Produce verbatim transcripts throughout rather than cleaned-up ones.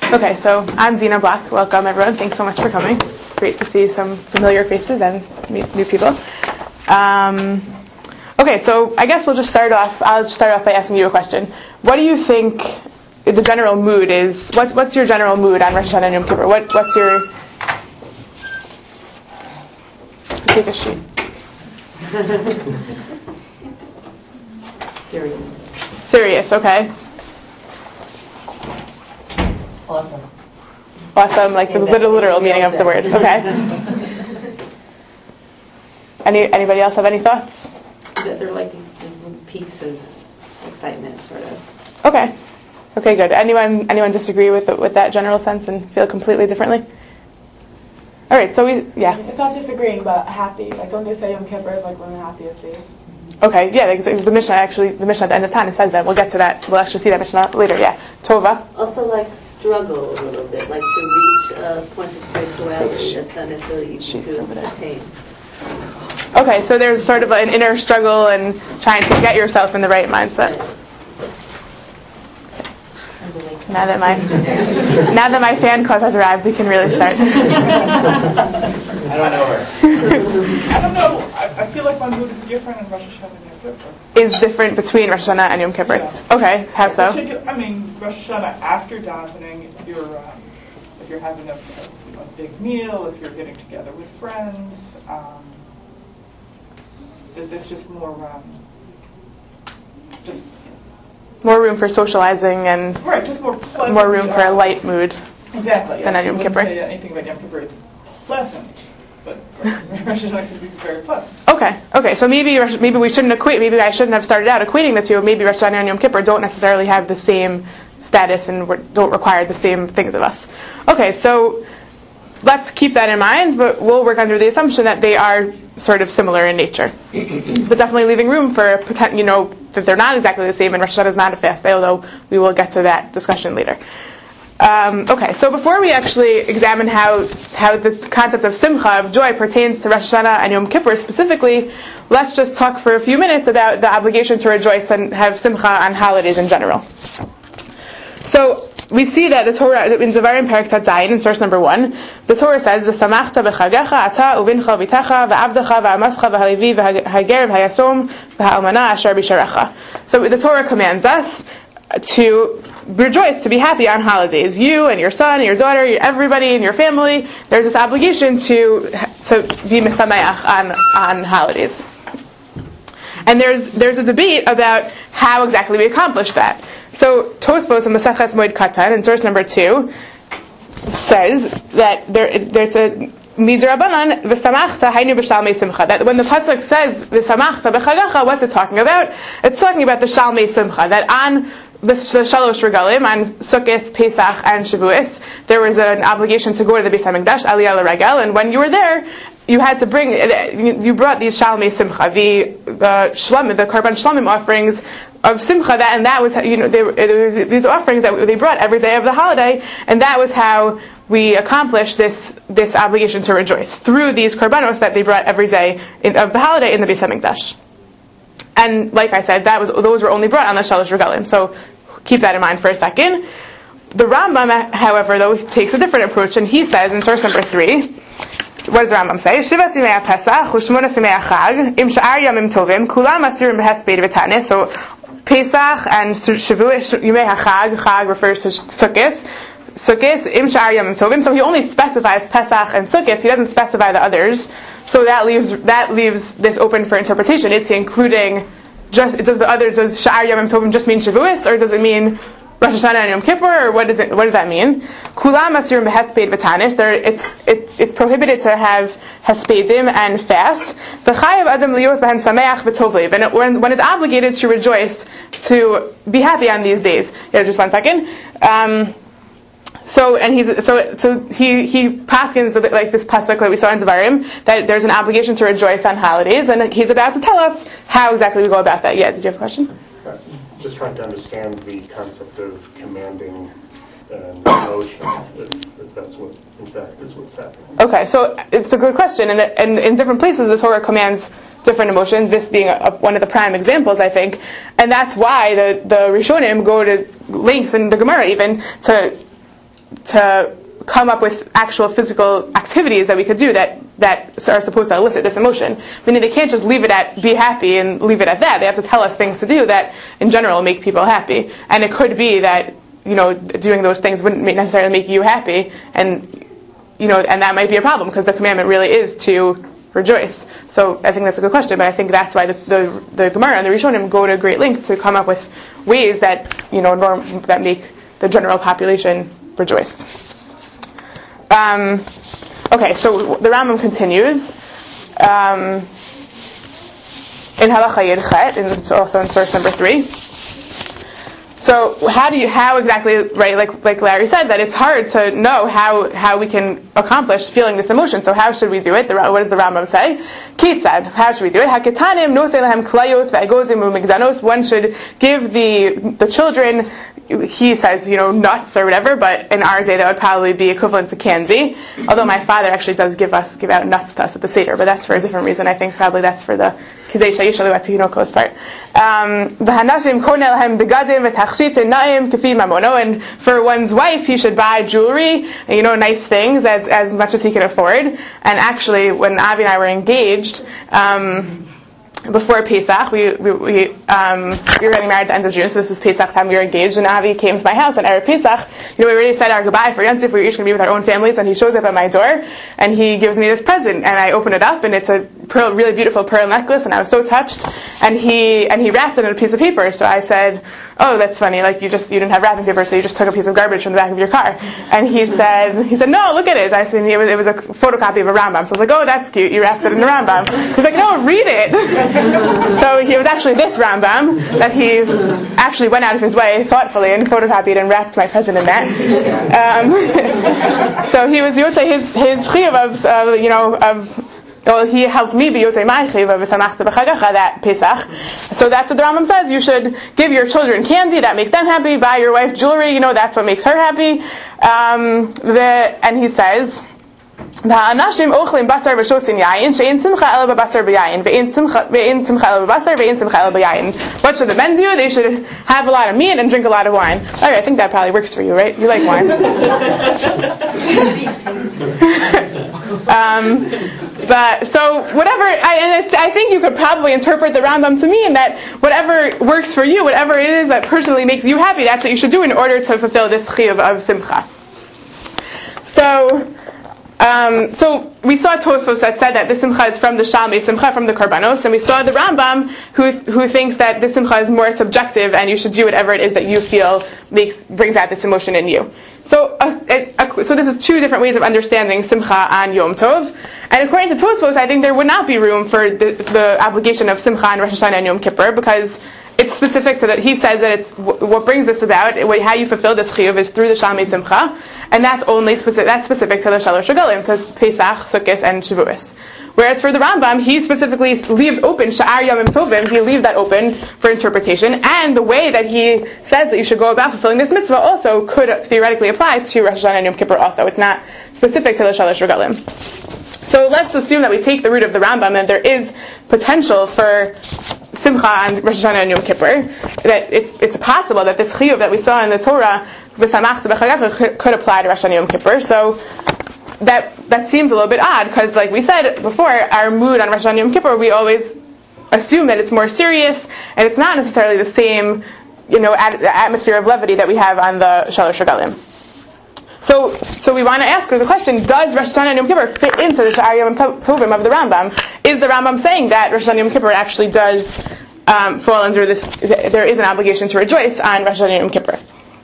Okay, so I'm Zena Black. Welcome, everyone. Thanks so much for coming. Great to see some familiar faces and meet new people. Um, okay, so I guess we'll just start off. I'll just start off by asking you a question. What do you think the general mood is? What's what's your general mood on Rosh Hashanah and Yom Kippur? What what's your take a sheet? Serious. Serious. Okay. Awesome. Awesome, like the literal, literal meaning of the word. Okay. Any anybody else have any thoughts? They're like these little peaks of excitement, sort of. Okay. Okay, good. Anyone anyone disagree with the, with that general sense and feel completely differently? All right. So we yeah. It's not disagreeing, but happy. Like don't they say Yom Kippur is like one of the happiest days? Okay, yeah, the, the Mishnah actually, the Mishnah at the end of Tana says that. We'll get to that. We'll actually see that Mishnah later. Yeah, Tova. Also, like struggle a little bit, like to reach a point of spirituality that's not necessarily easy to attain. Okay, so there's sort of an inner struggle and trying to get yourself in the right mindset. Now that my now that my fan club has arrived, we can really start. I don't know her. I don't know. I, I feel like my mood is different in Rosh Hashanah and Yom Kippur. Is different between Rosh Hashanah and Yom Kippur. Yeah. Okay, how so? I mean, Rosh Hashanah after davening, if you're um, if you're having a, a, a big meal, if you're getting together with friends, um, there's just more um, just. More room for socializing and right, just more pleasant, more room for a light mood. Exactly. Than yeah. on Yom Kippur. I wouldn't say anything about Yom Kippur is pleasant, but Rosh Hashanah can be very pleasant. Okay, okay. So maybe maybe we shouldn't equate. Maybe I shouldn't have started out equating the two. Maybe Rosh Hashanah and Yom Kippur don't necessarily have the same status and re- don't require the same things of us. Okay, so let's keep that in mind, but we'll work under the assumption that they are sort of similar in nature, but definitely leaving room for poten- you know that they're not exactly the same. And Rosh Hashanah is not a fast day, although we will get to that discussion later. Um, okay, so before we actually examine how how the concept of simcha, of joy, pertains to Rosh Hashanah and Yom Kippur specifically, let's just talk for a few minutes about the obligation to rejoice and have simcha on holidays in general. So we see that the Torah in Devarim Perek Tat Zayin in source number one, the Torah says, "V'samachta b'chagecha ata uvincha v'itacha v'avdecha v'amascha v'halevi v'hager v'hayasom v'ha'almana asher b'sharecha." So the Torah commands us to rejoice, to be happy on holidays. You and your son and your daughter, everybody in your family, there's this obligation to to be mesameach on on holidays. And there's there's a debate about how exactly we accomplish that. So Tosfos in Maseches Moed Katan in source number two says that there there's a midrabanan v'samachta haynu b'shalmei simcha. That when the pasuk says v'samachta b'chagacha, what's it talking about? It's talking about the shalmei simcha. That on the, the shalosh regalim, on Sukkot, Pesach, and Shavuos, there was an obligation to go to the Beis Hamikdash, Aliyah l'regel, and when you were there, you had to bring, you brought these shalmei simcha, the the shlam, the karban shlamim offerings of simcha, that and that was, you know, they, there was these offerings that they brought every day of the holiday, and that was how we accomplished this this obligation to rejoice through these karbanos that they brought every day in, of the holiday in the Beis Hamikdash. And like I said, that was those were only brought on the shalosh regalim. So keep that in mind for a second. The Rambam, however, though, takes a different approach, and he says in source number three. What does the Rambam say? Shivat Yimei HaPesach u'shmona Yimei HaChag im sha'ar yamim tovim kulam asirim b'hesped v'taneh. So Pesach and Shavuot Yimei HaChag, Chag refers to Sukkot. Sukkot im sha'ar yamim tovim. So he only specifies Pesach and Sukkot. He doesn't specify the others. So that leaves that leaves this open for interpretation. Is he including just does the others? Does sha'ar yamim tovim just mean Shavuot, or does it mean Rosh Hashanah and Yom Kippur, or what does it? What does that mean? Kulam asirim b'hesped v'tanis. There, it's it's it's prohibited to have hespedim and fast. The chayav adam lios b'hen sameach v'tovlev, and when when it's obligated to rejoice, to be happy on these days. Yeah, just one second. Um, so and he's so so he he paskins like this pasuk that we saw in Devarim that there's an obligation to rejoice on holidays, and he's about to tell us how exactly we go about that. Yeah, did you have a question? Just trying to understand the concept of commanding and emotion, if, if that's what, in fact, is what's happening. Okay, so it's a good question, and, and in different places the Torah commands different emotions, this being a, a, one of the prime examples, I think, and that's why the, the Rishonim go to lengths, in the Gemara even, to to come up with actual physical activities that we could do that, that are supposed to elicit this emotion. Meaning they can't just leave it at be happy and leave it at that. They have to tell us things to do that in general make people happy. And it could be that, you know, doing those things wouldn't necessarily make you happy, and, you know, and that might be a problem because the commandment really is to rejoice. So I think that's a good question, but I think that's why the the, the Gemara and the Rishonim go to a great length to come up with ways that, you know, norm, that make the general population rejoice. Um, okay, so the Rambam continues um, in Halacha Yud Chet, and it's also in source number three. So how do you, how exactly, right, like like Larry said, that it's hard to know how, how we can accomplish feeling this emotion. So how should we do it? The, what does the Rambam say? Ketzad, how should we do it? Haketanim nosei lahem klayos ve'egozim u'migdanos. One should give the the children, he says, you know, nuts or whatever, but in our day that would probably be equivalent to candy. Although my father actually does give us, give out nuts to us at the Seder, but that's for a different reason. I think probably that's for the Kidei Shayishalu Atiyinokos part. V'hanashim koneh lahem begadim v'tachshit na'im kafi mamono. And for one's wife, he should buy jewelry, you know, nice things as as much as he can afford. And actually, when Avi and I were engaged, um, before Pesach, we we we, um, we were getting married at the end of June, so this was Pesach time we were engaged, and Avi came to my house on Erev Pesach. You know, we already said our goodbye for Yom Tov, we were each going to be with our own families, and he shows up at my door, and he gives me this present, and I open it up, and it's a pearl, really beautiful pearl necklace, and I was so touched, and he and he wrapped it in a piece of paper, so I said, oh, that's funny, like you just, you didn't have wrapping paper, so you just took a piece of garbage from the back of your car. And he said, he said, no, look at it. I said, it was, it was a photocopy of a Rambam. So I was like, oh, that's cute, you wrapped it in the Rambam. He's like, no, read it. So he was actually this Rambam that he actually went out of his way thoughtfully and photocopied and wrapped my present in that. Um, so he was, you would say, his, his chiyuv of, uh, you know, of, well, he helped me be Yosei my chiyuv of V'samachta b'chagacha that Pesach. So that's what the Rambam says. You should give your children candy, that makes them happy. Buy your wife jewelry, you know, that's what makes her happy. Um, the, and he says, "Ha'anashim ochlim basar v'shosin yayin, she'in simcha ela b'basar b'yayin, ve'in simcha ve'in simcha ela b'basar, ve'in simcha ela b'yayin." What should the men do? They should have a lot of meat and drink a lot of wine. All right, I think that probably works for you, right? You like wine. um, but so whatever, I, and it's, I think you could probably interpret the Rambam to mean that whatever works for you, whatever it is that personally makes you happy, that's what you should do in order to fulfill this chiyuv of simcha. So. Um, so we saw Tosfos that said that the simcha is from the shalmei simcha, from the karbanos, and we saw the Rambam who who thinks that the simcha is more subjective and you should do whatever it is that you feel makes brings out this emotion in you. So uh, it, uh, so this is two different ways of understanding simcha on Yom Tov, and according to Tosfos, I think there would not be room for the, the obligation of simcha on Rosh Hashanah and Yom Kippur because it's specific to that. He says that it's what brings this about, how you fulfill this chiyuv is through the shalmei simcha, and that's only specific. That's specific to the shalosh regalim, to Pesach, Sukkot, and Shavuos. Whereas for the Rambam, he specifically leaves open Sha'ar Yomim Tovim. He leaves that open for interpretation, and the way that he says that you should go about fulfilling this mitzvah also could theoretically apply to Rosh Hashanah and Yom Kippur. Also, it's not specific to the shalosh regalim. So let's assume that we take the root of the Rambam and there is potential for simcha on Rosh Hashanah and Yom Kippur. That it's it's possible that this chiyuv that we saw in the Torah, v'samachta b'chagacha, could apply to Rosh Hashanah and Yom Kippur. So that that seems a little bit odd because, like we said before, our mood on Rosh Hashanah and Yom Kippur, we always assume that it's more serious and it's not necessarily the same, you know, at, atmosphere of levity that we have on the Shalosh Regalim. So, so we want to ask her the question: does Rosh Hashanah and Yom Kippur fit into the Sha'ar Yom Tovim of the Rambam? Is the Rambam saying that Rosh Hashanah and Yom Kippur actually does um, fall under this? There is an obligation to rejoice on Rosh Hashanah and Yom Kippur.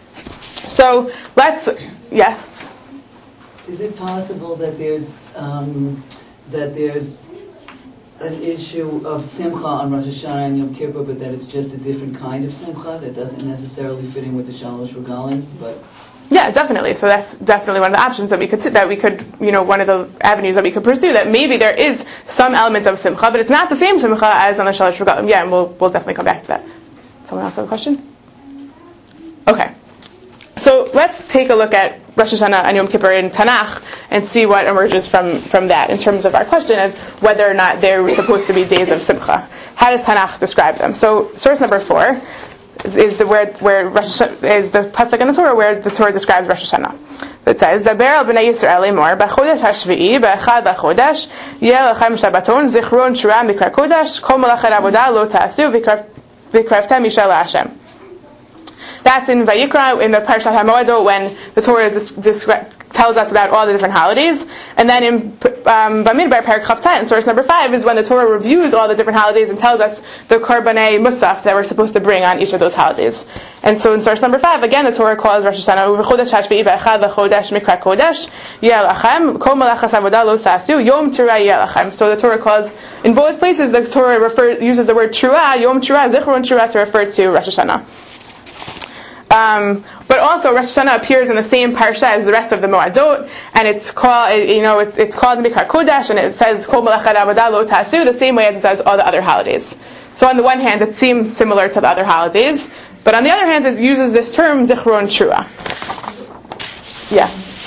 So let's, yes. Is it possible that there's um, that there's an issue of simcha on Rosh Hashanah and Yom Kippur, but that it's just a different kind of simcha that doesn't necessarily fit in with the Shalosh Regalim, but yeah, definitely. So that's definitely one of the options that we could that we could, you know, one of the avenues that we could pursue. That maybe there is some elements of simcha, but it's not the same simcha as on the Shalosh Regalim. Yeah, and we'll we'll definitely come back to that. Someone else have a question? Okay. So let's take a look at Rosh Hashanah and Yom Kippur in Tanakh and see what emerges from, from that in terms of our question of whether or not they're supposed to be days of simcha. How does Tanakh describe them? So source number four is the where where Rosh Hashanah, is the pasuk in the Torah where the Torah describes Rosh Hashanah. It says, Daber al b'nei Yisrael emor, b'chodesh hashvi'i, b'echad b'chodesh, yeh lechem shabbaton, zichron shura mikra kodesh, kol melachet avodah lo ta'asu, v'kraftem yishal Hashem. That's in Vayikra, in the Parshat HaMoed, when the Torah is descri- tells us about all the different holidays. And then in um, Bamidbar, Parak Chav ten, source number five, is when the Torah reviews all the different holidays and tells us the Korbanei Musaf that we're supposed to bring on each of those holidays. And so in source number five, again, the Torah calls Rosh Hashanah, V'chodesh hashvi'i b'echad v'chodesh mikra kodesh, yeh lachem, kol melachas avodah lo sasu, yom terua yeh lachem. So the Torah calls, in both places, the Torah refer, uses the word terua, yom terua, zichron terua, to refer to Rosh Hashanah. Um, but also Rosh Hashanah appears in the same parsha as the rest of the Moadot, and it's called, you know, it's, it's called Mikra Kodesh, and it says Kol Melachet Avodah Lo Ta'asu, the same way as it does all the other holidays. So on the one hand, it seems similar to the other holidays, but on the other hand, it uses this term Zichron Trua. Yeah.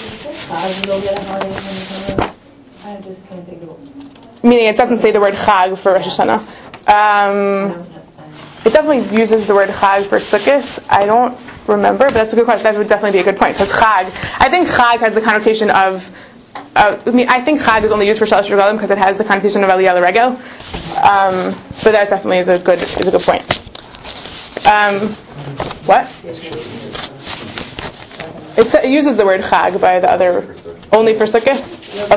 I just can't think of it. Meaning, it doesn't say the word Chag for Rosh Hashanah. Um, it definitely uses the word Chag for Sukkot. I don't remember, but that's a good question. That would definitely be a good point, because Chag, I think Chag has the connotation of, uh, I mean, I think Chag is only used for Shalosh Regalim because it has the connotation of Aliyah L'Regel. Um, but that definitely is a good is a good point. Um, what? It's, it uses the word Chag by the other, only for Sukkot?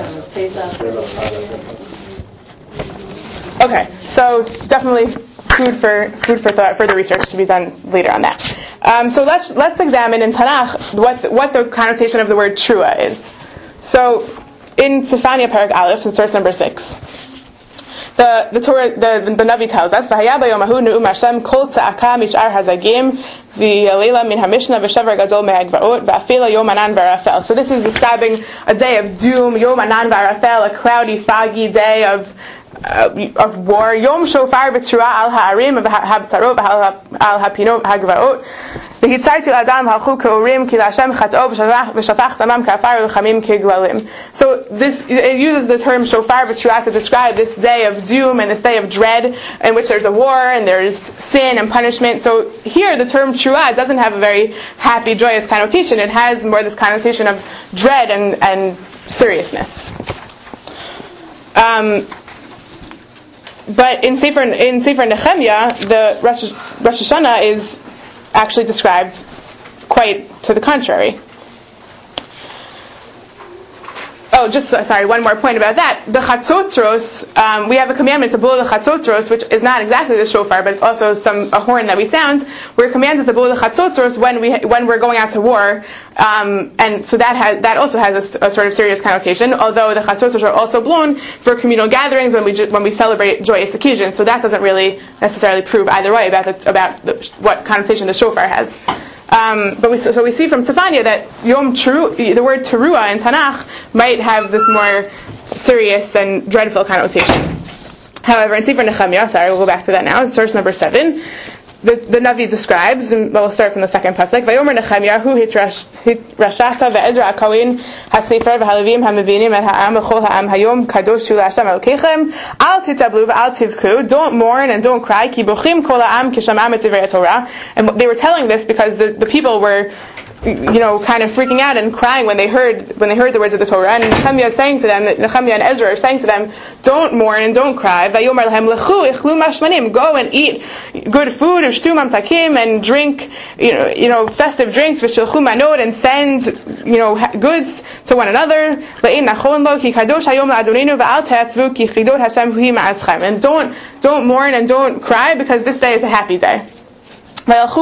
Okay. Okay, so definitely food for food for thought, further research to be done later on that. Um, so let's let's examine in Tanakh what the, what the connotation of the word trua is. So in Tzefania Parak Aleph, in source number six, the the Torah the, the Navi tells us, "V'haya b'yomahu ne'um Hashem kol tza'aka mish'ar hazagim v'yalela min hamishna v'shavar gadol me'agvaot v'afila yom anan v'arafel." So this is describing a day of doom, yom anan v'arafel, a cloudy, foggy day of Uh, of war. Yom shofar b'tzura al ha'arim v'habtarot al ha'pinot ha'gvaot v'hitzarti l'adam halchu k'orim ki l'Hashem chat'o v'shafach damam ka'afar v'chamim k'glalim. So this, it uses the term shofar b'tzura to describe this day of doom and this day of dread in which there's a war and there's sin and punishment. So here the term trua doesn't have a very happy, joyous connotation. It has more this connotation of dread and, and seriousness. Um, But in Sefer in Sefer Nehemiah, the Rosh, Rosh Hashanah is actually described quite to the contrary. Oh, just sorry, one more point about that. The chatzotros, um, we have a commandment to blow the chatzotros, which is not exactly the shofar, but it's also some a horn that we sound. We're commanded to blow the chatzotros when we when we're going out to war, um, and so that has that also has a, a sort of serious connotation. Although the chatzotros are also blown for communal gatherings when we when we celebrate joyous occasions, so that doesn't really necessarily prove either way about the, about the, what connotation the shofar has. Um, but we, so we see from Tzefania that Yom Teru, the word Teruah in Tanakh might have this more serious and dreadful connotation. However, in Sefer Nehemiah, sorry, we'll go back to that now, in source number seven, the, the Navi describes, and we'll start from the second pasuk, Vayomer Nehemiah, hu hitrashata ve'ezra ha'kohen ha'sefer v'halevim ha'mevinim et ha'am v'chol ha'am hayom kadosh hu la'Hashem Elokechem al titablu v'al tivku, don't mourn and don't cry, ki bochim kol ha'am kishamam et divrei Torah. And they were telling this because the, the people were, you know, kind of freaking out and crying when they heard when they heard the words of the Torah. And Nehemiah is saying to them, Nehemiah and Ezra are saying to them, don't mourn and don't cry. Vayomer lehem lechu ichlu mashmanim, go and eat good food, ushtu mamtakim, and drink, you know, you know, festive drinks, v'shilchu manot, and send, you know, goods to one another. Le'im nachon lo ki kadosh hayom la'adoninu v'al te'atzvu ki chidot Hashem hu ma'atzchem. And don't don't mourn and don't cry because this day is a happy day. So the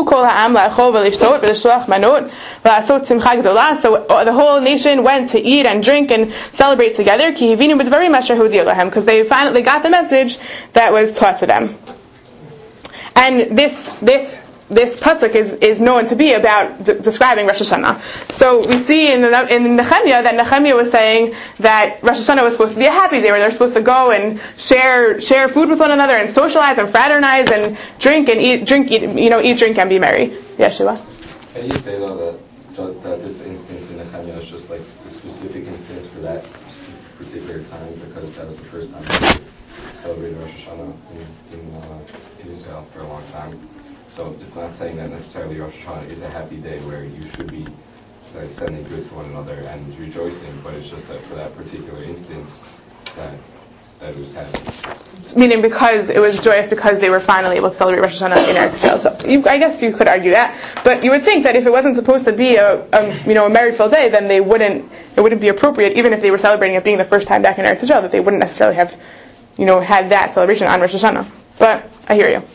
whole nation went to eat and drink and celebrate together because they finally got the message that was taught to them. And this this this pasuk is, is known to be about d- describing Rosh Hashanah. So we see in the, in Nehemiah that Nehemiah was saying that Rosh Hashanah was supposed to be a happy day where they're supposed to go and share share food with one another and socialize and fraternize and drink and eat drink eat, you know eat drink and be merry. Yeshua. Can you say though that that this instance in Nehemiah is just like a specific instance for that particular time because that was the first time they celebrated Rosh Hashanah in in, uh, in Israel for a long time? So it's not saying that necessarily Rosh Hashanah is a happy day where you should be like sending goods to one another and rejoicing, but it's just that for that particular instance that that it was happening. Meaning because it was joyous because they were finally able to celebrate Rosh Hashanah in Eretz Yisrael. So you, I guess you could argue that, but you would think that if it wasn't supposed to be a, a you know a merry-filled day, then they wouldn't it wouldn't be appropriate, even if they were celebrating it being the first time back in Eretz Yisrael, that they wouldn't necessarily have you know had that celebration on Rosh Hashanah. But I hear you.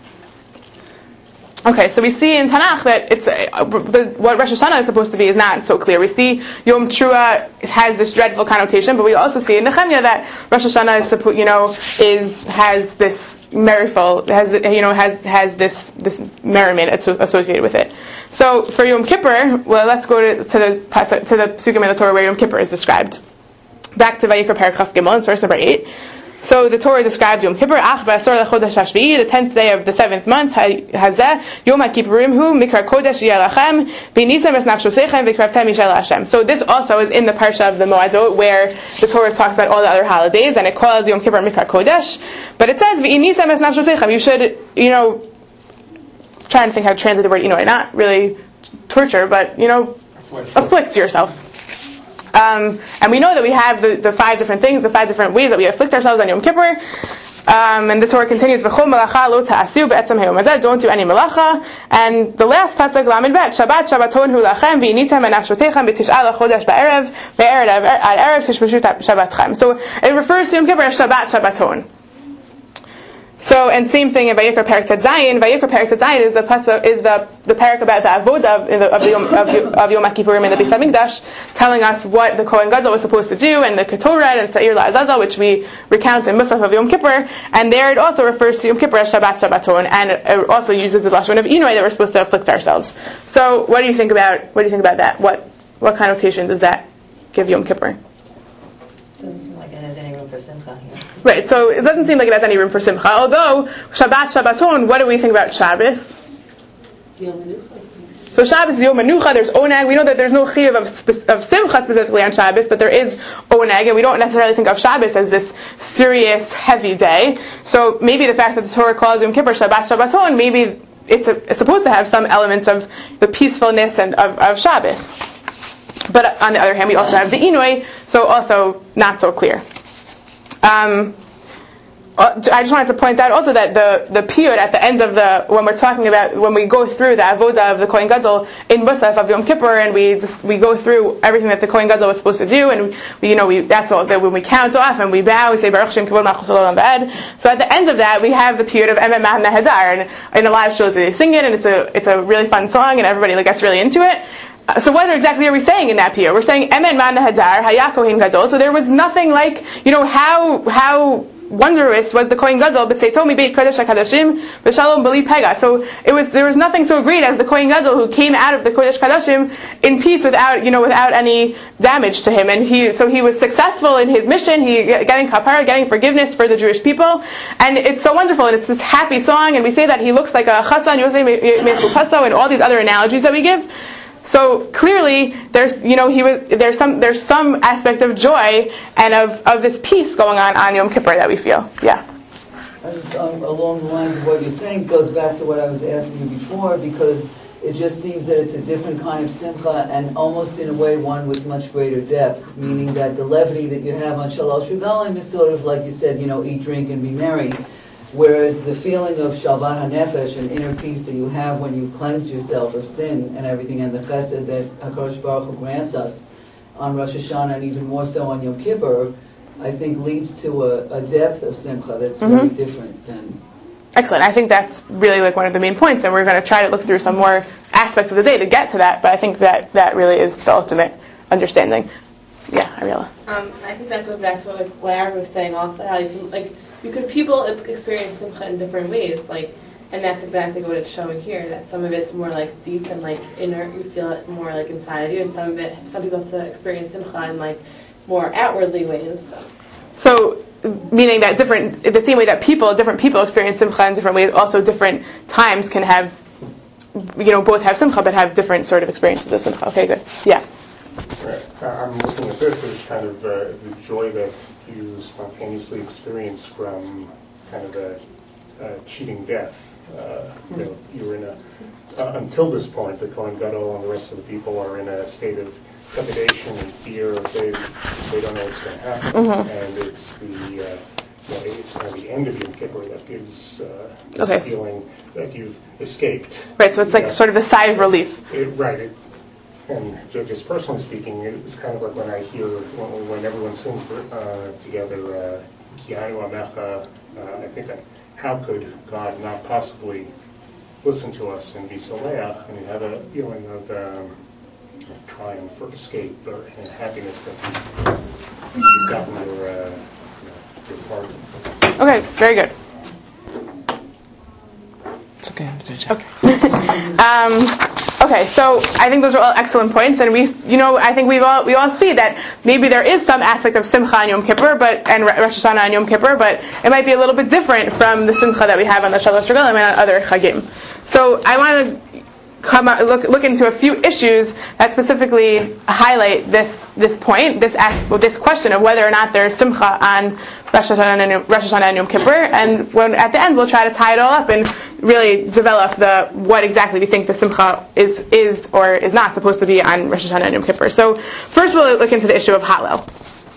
Okay, so we see in Tanakh that it's uh, the, what Rosh Hashanah is supposed to be is not so clear. We see Yom Teruah has this dreadful connotation, but we also see in Nehemiah that Rosh Hashanah is supposed, you know, is has this merriful, has you know has has this this merriment associated with it. So for Yom Kippur, well, let's go to, to the to the Psukim in the Torah where Yom Kippur is described. Back to Vayikra Perek Chaf Gimel, in source number eight. So the Torah describes Yom Kippur, Ach ba'asor lechodesh hashvi'i, the tenth day of the seventh month, hazeh, Yom HaKippurim hu, mikra kodesh yelachem, v'nisam es nafshosechem, v'kraftem yishel Hashem. So this also is in the parsha of the Moazot, where the Torah talks about all the other holidays, and it calls Yom Kippur mikra kodesh. But it says, v'nisam es nafshosechem, you should, you know, trying to think how to translate the word, you know, not really torture, but, you know, afflict yourself. Um, and we know that we have the, the five different things, the five different ways that we afflict ourselves on Yom Kippur. Um, and the Torah continues, V'chol malacha lo ta'asu be'etzem hayom hazeh, don't do any malacha. And the last pasuk, Lamed Bet, Shabbat Shabbaton hu lachem, v'initem enafshotechem b'tish'a lachodesh ba'erev, be'erev ad erev tishbashu Shabbatchem. So it refers to Yom Kippur as Shabbat Shabbaton. So, and same thing in Vayikra Perek Tet Zayin. Vayikra Perek Tet Zayin is the pasuk, is the the parak about the avodah of the of the Yom, of, of Yom HaKippurim in the Beis Hamikdash, telling us what the Kohen Gadol was supposed to do, and the Ketoret and Sa'ir LaAzazel, which we recount in Musaf of Yom Kippur. And there it also refers to Yom Kippur as Shabbat Shabbaton, and it also uses the lashon of Inui that we're supposed to afflict ourselves. So, what do you think about what do you think about that? What what connotation does that give Yom Kippur? Doesn't seem like it has any room for simcha here. Right, so it doesn't seem like it has any room for simcha. Although, Shabbat, Shabbaton, what do we think about Shabbos? Yom Menucha. So Shabbos is Yom Menucha, there's Oneg. We know that there's no chiyuv of, of simcha specifically on Shabbos, but there is Oneg, and we don't necessarily think of Shabbos as this serious, heavy day. So maybe the fact that the Torah calls Yom Kippur Shabbat, Shabbaton, maybe it's, a, it's supposed to have some elements of the peacefulness and of, of Shabbos. But on the other hand, we also have the Inui, so also not so clear. Um, I just wanted to point out also that the the piyut at the end of the, when we're talking about, when we go through the avodah of the Kohen Gadol in Musaf of Yom Kippur, and we just, we go through everything that the Kohen Gadol was supposed to do, and we, you know, we, that's all, that when we count off and we bow, we say, Baruch Shem Kivod Malchus Olam Va'ed. So at the end of that, we have the piyut of Emet Ma'an Nehadar, and in a lot of shows they sing it, and it's a, it's a really fun song, and everybody like, gets really into it. So what exactly are we saying in that piyut? We're saying Emen Man Hadar Haya Kohen Gadol. So there was nothing like, you know, how how wondrous was the Kohen Gadol, but say Tomi Beit Kodesh HaKadashim V'Shalom B'li Pega. So it was there was nothing so great as the Kohen Gadol who came out of the Kodesh Kadashim in peace without, you know, without any damage to him. And he so he was successful in his mission. He getting kapara, getting forgiveness for the Jewish people, and it's so wonderful. And it's this happy song. And we say that he looks like a Chassan Yosei Mechu Paso, and all these other analogies that we give. So clearly, there's you know he was there's some there's some aspect of joy and of, of this peace going on on Yom Kippur that we feel. Yeah. I just um, along the lines of what you're saying goes back to what I was asking you before, because it just seems that it's a different kind of simcha, and almost in a way one with much greater depth. Meaning that the levity that you have on Shalosh Regalim is sort of like you said, you know, eat, drink, and be merry. Whereas the feeling of Shalvat HaNefesh, an inner peace that you have when you've cleansed yourself of sin and everything, and the chesed that HaKadosh Baruch Hu grants us on Rosh Hashanah, and even more so on Yom Kippur, I think leads to a, a depth of simcha that's mm-hmm. very different than... Excellent. I think that's really like one of the main points, and we're going to try to look through some more aspects of the day to get to that, but I think that that really is the ultimate understanding. Yeah, Ariella. Um, I think that goes back to what, like, what Aaron was saying also, how you can, like, you could people experience simcha in different ways, like, and that's exactly what it's showing here. That some of it's more like deep and like inner, you feel it more like inside of you, and some of it, some people have to experience simcha in like more outwardly ways. So, so meaning that different, the same way that people, different people experience simcha in different ways, also different times can have, you know, both have simcha but have different sort of experiences of simcha. Okay, good. Yeah. Right. I'm looking at this as kind of uh, the joy that you spontaneously experience from kind of a uh, cheating death. Uh, you know, you're in a uh, until this point, the Kohen Gadol and the rest of the people are in a state of trepidation and fear. They they don't know what's going to happen, Mhm. and it's the uh, you know, it's kind of the end of Yom Kippur that gives uh, this Okay. feeling that you've escaped. Right, so it's like Yeah. sort of a sigh of relief. It, right. It, and ju- just personally speaking, it's kind of like when I hear when, when everyone sings uh, together, uh, Kianu Amecha. Uh, I think, that, how could God not possibly listen to us and be soleach, and you have a feeling of um, triumph or escape or and happiness that you've gotten your, uh, you know, your pardon. Okay, very good. It's okay. I'm gonna check. Okay. um, okay, so I think those are all excellent points, and we, you know, I think we all we all see that maybe there is some aspect of Simcha and Yom Kippur, but and Rosh Hashanah and Yom Kippur, but it might be a little bit different from the Simcha that we have on the Shalosh Regalim and on other Chagim. So I want to come out, look look into a few issues that specifically highlight this this point, this act, well, this question of whether or not there's Simcha on Rosh Hashanah and Yom, Rosh Hashanah and Yom Kippur, and when at the end we'll try to tie it all up and really develop the what exactly we think the Simcha is is or is not supposed to be on Rosh Hashanah and Yom Kippur. So first we'll look into the issue of Hallel.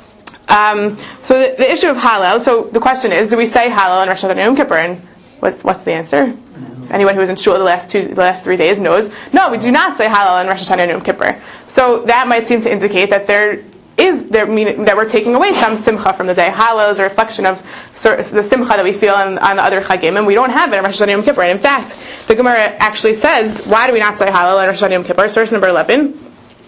Um, so the, the issue of Hallel. So the question is, do we say Hallel on Rosh Hashanah and Yom Kippur? And what, what's the answer? Anyone who was in shul the last two, the last three days knows. No, we do not say Hallel on Rosh Hashanah and Yom Kippur. So that might seem to indicate that there is there mean that we're taking away some simcha from the day. Hallel is a reflection of sort of the simcha that we feel on, on the other chagim, and we don't have it on Rosh Hashanah and Yom Kippur. And in fact, the Gemara actually says, why do we not say Hallel on Rosh Hashanah and Yom Kippur? Source number eleven.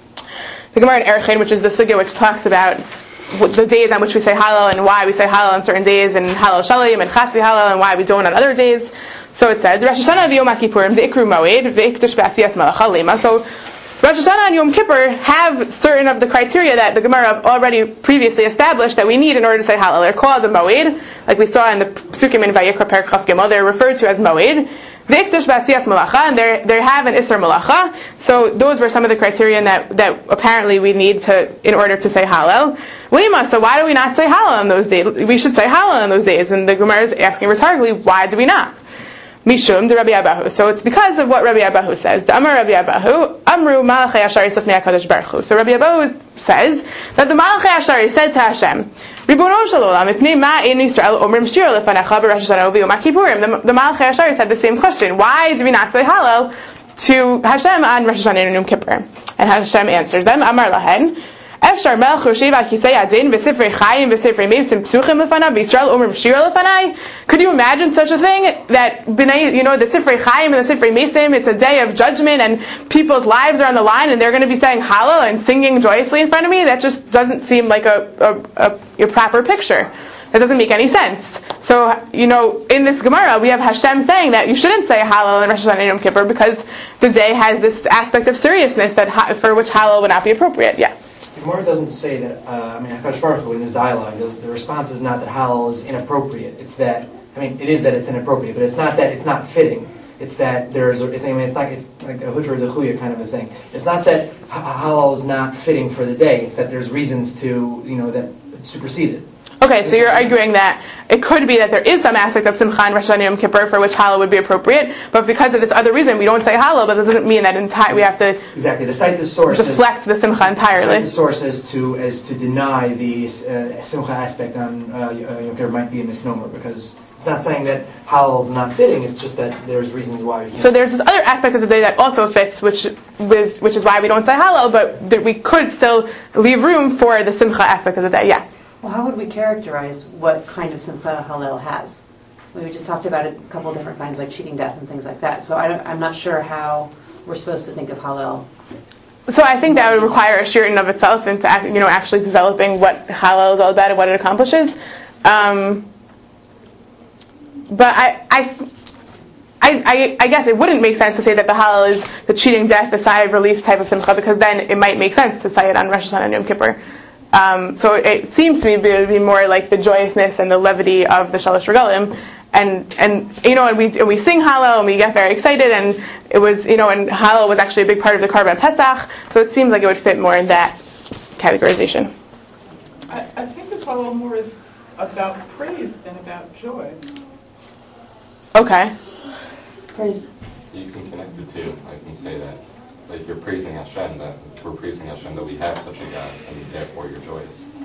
The Gemara in Erechain, which is the sugya which talks about the days on which we say Hallel and why we say Hallel on certain days, and Hallel Shalim and Chatzi Hallel, and why we don't on other days. So it says, Rosh Hashanah v'Yom Kippurim ve'ikru moed ve'ikdush b'asiyas malacha lema. So Rosh Hashanah and Yom Kippur have certain of the criteria that the Gemara already previously established that we need in order to say Hallel. They're called the moed, like we saw in the Psukim in Vayikra Perek Chaf Gimel. They're referred to as moed. Ve'ikdush b'asiyas malacha, and they they have an Isser malacha. So those were some of the criteria that that apparently we need to in order to say Hallel. Lema, so why do we not say Hallel on those days? We should say Hallel on those days, and the Gemara is asking rhetorically, why do we not? Mishum de Rabbi Abahu. So it's because of what Rabbi Abahu says. The Amar Rabbi Abahu, Amru Malachei Ashari Sifnei HaKadosh Baruch Hu. So Rabbi Abahu says that the Malachei Ashari said to Hashem, Ribono shel olam, mipnei ma ein Yisrael omrim shir lefanecha b'Rosh Hashanah u'b'Yom Kippurim. The, the Malachei Ashari said the same question. Why do we not say Hallel to Hashem on Rosh Hashanah and Yom Kippur? And Hashem answers them, Amar lahen, Efshar melech yoshev al kisei adin v'sifrei chayim v'sifrei meisim psuchim lefanav v'Yisrael omrim shir lefanai. Could you imagine such a thing? That b'nai, you know, the sifrei chayim and the sifrei meisim, it's a day of judgment and people's lives are on the line and they're going to be saying Hallel and singing joyously in front of me? That just doesn't seem like a, a, a, a proper picture. That doesn't make any sense. So, you know, in this Gemara, we have Hashem saying that you shouldn't say Hallel in Rosh Hashanah and Yom Kippur because the day has this aspect of seriousness that for which Hallel would not be appropriate. Yeah. The Gemara doesn't say that, uh, I mean, HaKadosh Baruch Hu in this dialogue, the, the response is not that Hallel is inappropriate. It's that, I mean, it is that it's inappropriate, but it's not that it's not fitting. It's that there's, it's, I mean, it's like, it's like a hudra dechuya kind of a thing. It's not that Hallel is not fitting for the day. It's that there's reasons to, you know, that supersede it. Okay, so you're arguing that it could be that there is some aspect of Simcha and Rosh Hashanah Yom Kippur for which Hallel would be appropriate, but because of this other reason, we don't say Hallel, but it doesn't mean that enti- we have to exactly to cite the source deflect the Simcha entirely. Cite the source as to as to deny the uh, Simcha aspect on uh, Yom Kippur might be a misnomer because it's not saying that Hallel is not fitting. It's just that there's reasons why. You so there's this other aspect of the day that also fits, which is which is why we don't say Hallel, but that we could still leave room for the Simcha aspect of the day. Yeah. Well, how would we characterize what kind of Simcha Hallel has? We just talked about a couple different kinds, like cheating death and things like that. So I don't, I'm not sure how we're supposed to think of Hallel. So I think that would require a shir in of itself into you know actually developing what Hallel is all about and what it accomplishes. Um, but I, I, I, I guess it wouldn't make sense to say that the Hallel is the cheating death, the sigh of relief type of Simcha, because then it might make sense to say it on Rosh Hashanah and Yom Kippur. Um, so it seems to me to be more like the joyousness and the levity of the Shalosh Regalim, and and you know, and we and we sing Hallel and we get very excited, and it was you know, and Hallel was actually a big part of the Karban Pesach, so it seems like it would fit more in that categorization. I, I think the Hallel more is about praise than about joy. Okay. Praise. You can connect the two. I can say that, like, you're praising Hashem, that we're praising Hashem that we have such a God, and therefore you're joyous.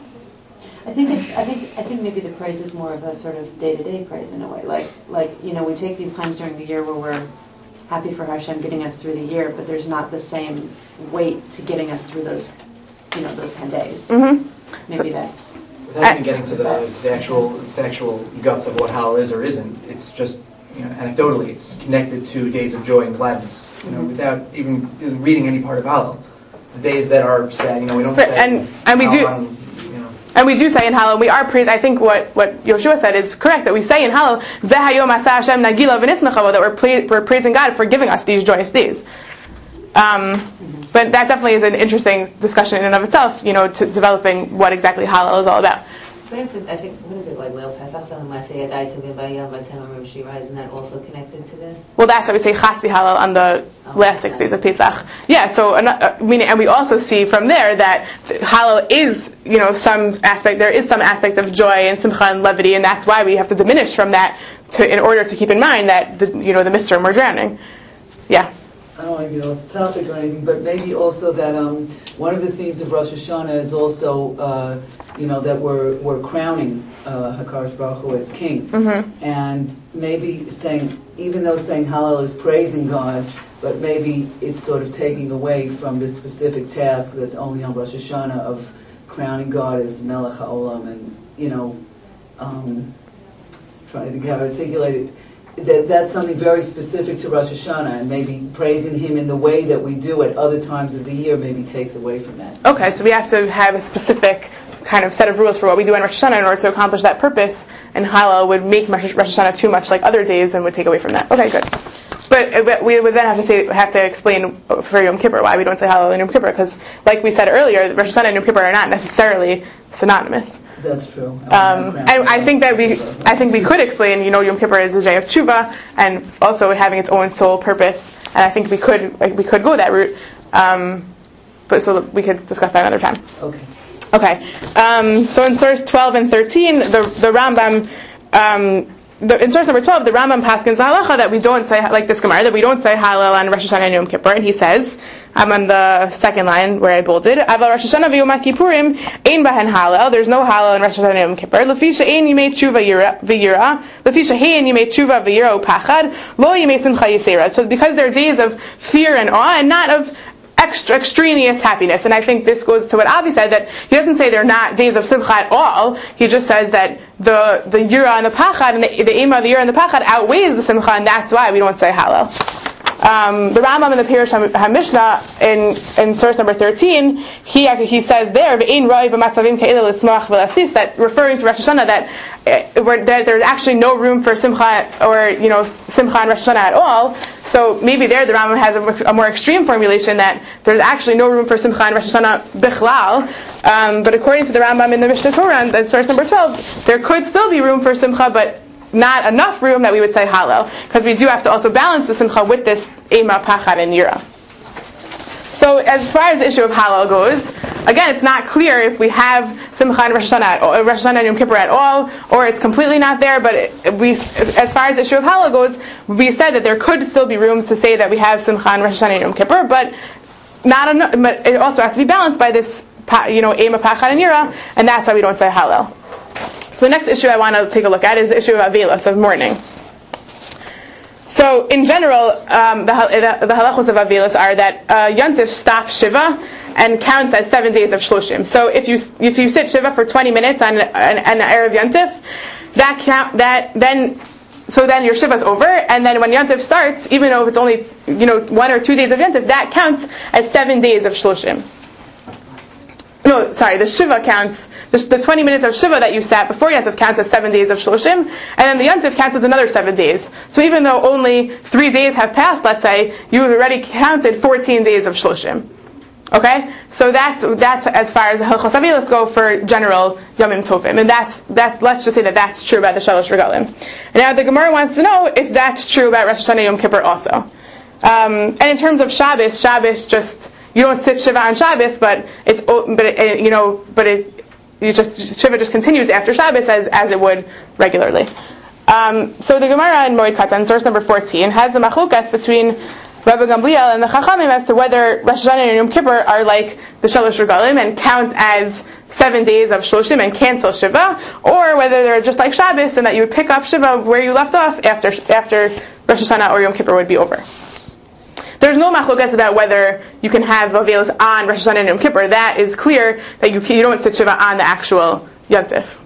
I think it's, I think I think maybe the praise is more of a sort of day-to-day praise in a way. Like like you know, we take these times during the year where we're happy for Hashem getting us through the year, but there's not the same weight to getting us through those, you know, those ten days. Mm-hmm. Maybe that's. Without even getting to the, to the actual the actual guts of what Hallel is or isn't, it's just, you know, anecdotally, it's connected to days of joy and gladness. You know, without even reading any part of Hallel, the days that are sad, you know, we don't Right, say. and- and we do- on, you know. And we do say in Hallel, we are praised. I think what, what Yoshua said is correct, that we say in Hallel, Zeh hayom asa Hashem nagila v'nismecha, that we're, pra- we're praising God for giving us these joyous days. Um, but that definitely is an interesting discussion in and of itself, you know, to developing what exactly Hallel is all about. But it's, I think, what is it, like Leil Pesach, so Masei Yadai Tovim Vayam Vatem Amrim Shira, isn't that also connected to this? Well, that's why we say Chasi Hallel on the Oh, last six okay. days of Pesach. Yeah, so, uh, meaning, and we also see from there that Hallel is, you know, some aspect, there is some aspect of joy and simcha and levity, and that's why we have to diminish from that to, in order to keep in mind that, the, you know, the Mitzvah we're drowning. Yeah. I don't want to get off the topic or anything, but maybe also that um, one of the themes of Rosh Hashanah is also, uh, you know, that we're we're crowning uh, Hakadosh Baruch Hu as King, Mm-hmm. and maybe saying, even though saying Hallel is praising God, but maybe it's sort of taking away from this specific task that's only on Rosh Hashanah of crowning God as Melech HaOlam, and you know, um, trying to think how to articulate it. That that's something very specific to Rosh Hashanah, and maybe praising Him in the way that we do at other times of the year maybe takes away from that. Okay, so we have to have a specific kind of set of rules for what we do in Rosh Hashanah in order to accomplish that purpose, and Hallel would make Rosh Hashanah too much like other days and would take away from that. Okay, good. But, but we would then have to say have to explain for Yom Kippur why we don't say Hallel in Yom Kippur, because like we said earlier, Rosh Hashanah and Yom Kippur are not necessarily synonymous. That's true. Um, and I think that we, I think we could explain, you know, Yom Kippur is a day of tshuva, and also having its own sole purpose. And I think we could, like, we could go that route. Um, but so we could discuss that another time. Okay. Okay. Um, so in source twelve and thirteen, the the Rambam, um, the, in source number twelve, the Rambam paskins halacha that we don't say, like this Gemara, that we don't say Hallel on Rosh Hashanah and Yom Kippur, and he says, I'm on the second line where I bolded. Aval Rosh Hashanah v'Yom Kippurim ein bahen Hallel. There's no Hallel in Rosh Hashanah and Yom Kippur. Lefisha ein yimei tshuva v'yira. Lefisha hein yimei tshuva v'yira upachad. Lo yimei simcha yisera. So because they're days of fear and awe, and not of extra extraneous happiness. And I think this goes to what Avi said, that he doesn't say they're not days of simcha at all. He just says that the the yira and the pachad, and the, the ema of the yira and the pachad outweighs the simcha, and that's why we don't say Hallel. Um, the Rambam in the Pirush HaMishnah in in source number thirteen, he he says there ve'ein roi b'matzavim ka'ila l'smach v'lasis, that referring to Rosh Hashanah, that, uh, where, that there's actually no room for simcha or you know simcha in Rosh Hashanah at all. So maybe there the Rambam has a, a more extreme formulation that there's actually no room for simcha in Rosh Hashanah bichlal. Um, but according to the Rambam in the Mishnah Torah, in source number twelve, there could still be room for simcha, but not enough room that we would say Hallel, because we do have to also balance the simcha with this ema, pachad, and yira. So as far as the issue of Hallel goes, again, it's not clear if we have simcha in Rosh Hashanah, at all, Rosh Hashanah and Yom Kippur at all, or it's completely not there. But it, we, as far as the issue of Hallel goes, we said that there could still be room to say that we have simcha in Rosh Hashanah and Yom Kippur, but not enough. But it also has to be balanced by this, you know, ema, pachad, and yira, and that's why we don't say Hallel. So the next issue I want to take a look at is the issue of Avelos, of mourning. So in general, um, the, the, the halachos of Avelos are that uh, Yontif stops Shiva and counts as seven days of Shloshim. So if you if you sit Shiva for twenty minutes on an, an Erev Yontif, that count that then so then your Shiva is over, and then when Yontif starts, even though if it's only you know one or two days of Yontif, that counts as seven days of Shloshim. No, sorry, the Shiva counts, the, the twenty minutes of Shiva that you sat before Yontif counts as seven days of Shloshim, and then the Yontif counts as another seven days. So even though only three days have passed, let's say, you have already counted fourteen days of Shloshim. Okay? So that's that's as far as the Hilchos Avelos go for general Yomim Tovim. And that's, that, let's just say that that's true about the Shalosh Regalim. And now the Gemara wants to know if that's true about Rosh Hashanah Yom Kippur also. Um, and in terms of Shabbos, Shabbos just, you don't sit Shiva on Shabbos, but it's but it, you know, but it you just Shiva just continues after Shabbos as as it would regularly. Um, Um, so the Gemara in Moed Katan, source number fourteen, has the machlokas between Rabbi Gamliel and the Chachamim as to whether Rosh Hashanah and Yom Kippur are like the Shalosh Regalim and count as seven days of Shloshim and cancel Shiva, or whether they're just like Shabbos and that you would pick up Shiva where you left off after after Rosh Hashanah or Yom Kippur would be over. There's no machlokas about whether you can have Avelos on Rosh Hashanah and Yom Kippur. That is clear that you you don't sit Shiva on the actual Yom Tif.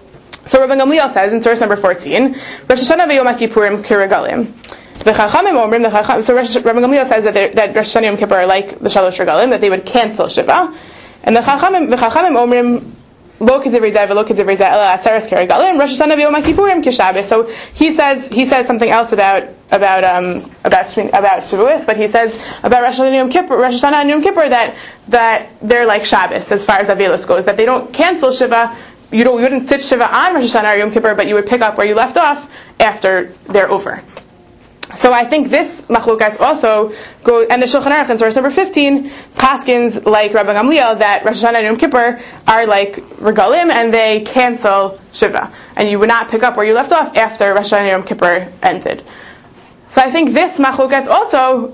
So Rabbi Gamliel says in source number fourteen, Rosh Hashanah v'Yom Kippurim kiregalim. The Chachamim omrim, the Chachamim, so Rabbi Gamliel says that, that Rosh Hashanah and Yom Kippur are like the Shalosh Regalim, that they would cancel Shiva. And the Chachamim, the Chachamim omrim, lo k'divrei zeh v'lo k'divrei zeh ela aseres kiregalim, Rosh Hashanah v'Yom Kippurim kishabbos. So he says he says something else about about um about about Shavuos, but he says about Rosh Hashanah and Yom Kippur, Rosh Hashanah and Yom Kippur that that they're like Shabbos as far as Avelos goes, that they don't cancel Shiva. You don't you wouldn't sit Shiva on Rosh Hashanah or Yom Kippur, but you would pick up where you left off after they're over. So I think this machlokas also go, and the Shulchan Aruch in source number fifteen paskins like Rabbi Gamliel that Rosh Hashanah and Yom Kippur are like regalim and they cancel Shiva, and you would not pick up where you left off after Rosh Hashanah and Yom Kippur ended. So I think this machlokas also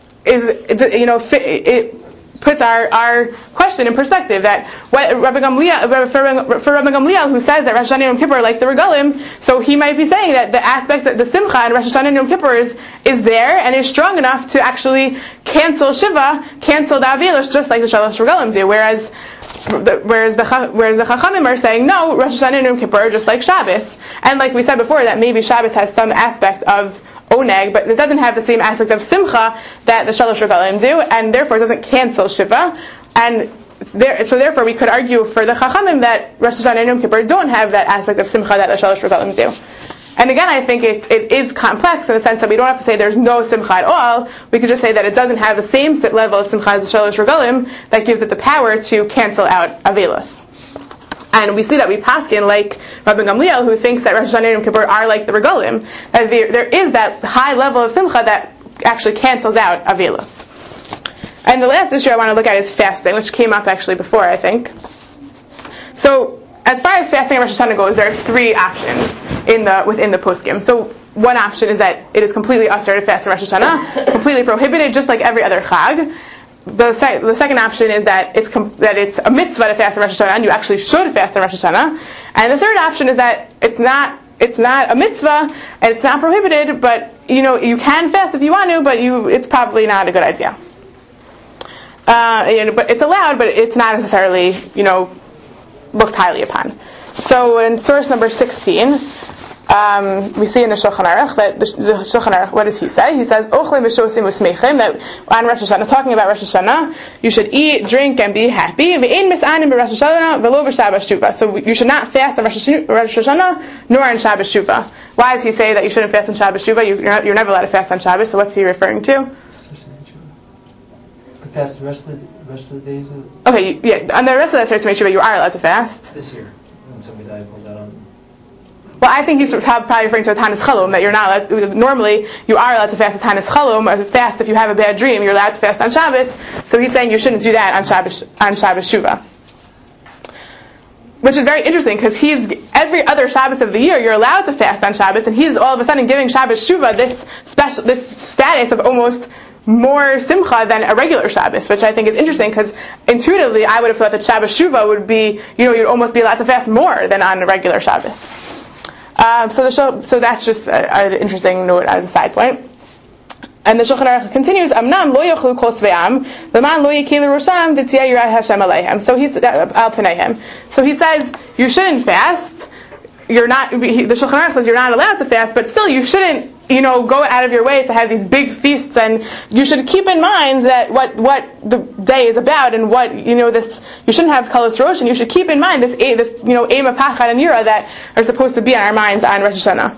is, you know, it puts our, our question in perspective, that what Rabbi Gamliel, for, for Rabbi Gamliel, who says that Rosh Hashanah and Yom Kippur are like the regalim, so he might be saying that the aspect that the simcha in Rosh Hashanah and Yom Kippur is, is there and is strong enough to actually cancel Shiva, cancel the Avelos, just like the Shalosh Regalim do, whereas the, whereas the whereas the Chachamim are saying no, Rosh Hashanah and Yom Kippur are just like Shabbos, and like we said before, that maybe Shabbos has some aspect of oneg, but it doesn't have the same aspect of simcha that the Shalosh Regalim do, and therefore it doesn't cancel Shiva. And there, so therefore we could argue for the Chachamim that Rosh Hashanah and Yom Kippur don't have that aspect of simcha that the Shalosh Regalim do. And again, I think it, it is complex in the sense that we don't have to say there's no simcha at all. We could just say that it doesn't have the same level of simcha as the Shalosh Regalim that gives it the power to cancel out Avelos. And we see that we paskin like Rabbi Gamliel, who thinks that Rosh Hashanah and Yom Kippur are like the regalim, that there, there is that high level of simcha that actually cancels out Avelos. And the last issue I want to look at is fasting, which came up actually before, I think. So, as far as fasting in Rosh Hashanah goes, there are three options in the within the poskim. So, one option is that it is completely usher to fast in Rosh Hashanah, completely prohibited, just like every other chag. The, sec- the second option is that it's com- that it's a mitzvah to fast in Rosh Hashanah, and you actually should fast in Rosh Hashanah. And the third option is that it's not it's not a mitzvah and it's not prohibited, but you know you can fast if you want to, but you it's probably not a good idea. Uh, you know, but it's allowed, but it's not necessarily you know looked highly upon. So in source number sixteen. Um, we see in the Shulchan Aruch that the, the Shulchan Aruch, what does he say? He says, "Ochlim v'shosim v'smeichim," that on Rosh Hashanah, talking about Rosh Hashanah, you should eat, drink, and be happy. V'ein mis'anim b'Rosh Hashanah v'lo b'Shabbos Shuvah. So you should not fast on Rosh Hashanah nor on Shabbos Shuvah. Why does he say that you shouldn't fast on Shabbos Shuvah? You're, not, you're never allowed to fast on Shabbos. So what's he referring to? Fast the rest of the rest of the days. Of okay, you, yeah, on the rest of that Saturday Shuvah, you are allowed to fast. This year, when somebody died, pulled out on. Well, I think he's probably referring to a Tanis Chalom, that you're not allowed, normally you are allowed to fast a Tanis Chalom, or fast if you have a bad dream, you're allowed to fast on Shabbos, so he's saying you shouldn't do that on Shabbos, on Shabbos Shuvah. Which is very interesting, because he's, every other Shabbos of the year, you're allowed to fast on Shabbos, and he's all of a sudden giving Shabbos Shuvah this special, this status of almost more simcha than a regular Shabbos, which I think is interesting, because intuitively I would have thought that Shabbos Shuvah would be, you know, you'd almost be allowed to fast more than on a regular Shabbos. Um, so the show, so that's just an interesting note as a side point. And the Shulchan Aruch continues, "Amnam lo yochlu kol tzve'am, v'man lo yikil rosham v'tziyah yirah Hashem aleihem." So he's al peneihem. So he says you shouldn't fast. You're not. The Shulchan Aruch says you're not allowed to fast, but still you shouldn't, you know, go out of your way to have these big feasts, and you should keep in mind that what what the day is about, and what, you know, this, you shouldn't have kalos rosh, and you should keep in mind this this you know ema pachad and yira that are supposed to be on our minds on Rosh Hashanah.